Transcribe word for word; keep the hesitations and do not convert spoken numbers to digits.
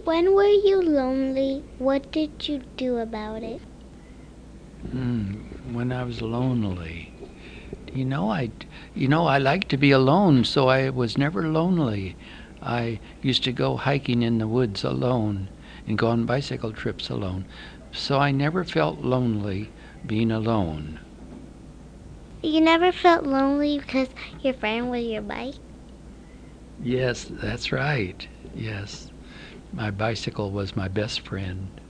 When were you lonely? What did you do about it? Hmm, when I was lonely. You know, I, you know, I like to be alone, so I was never lonely. I used to go hiking in the woods alone and go on bicycle trips alone. So I never felt lonely being alone. You never felt lonely because your friend was your bike? Yes, that's right. Yes. My bicycle was my best friend.